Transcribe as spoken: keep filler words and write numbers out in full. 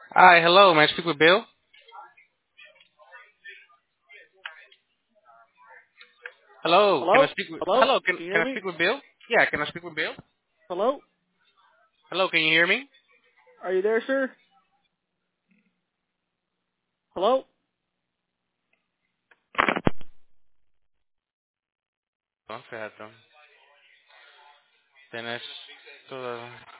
Hi, hello. May I speak with Bill? Hello. Can I Hello? speak with? Hello? Hello. Can Can you Can hear I me? speak with Bill? Yeah. Can I speak with Bill? Hello? Hello. Can you hear me? Are you there, sir? Hello? No, fíjate. Tienes todo.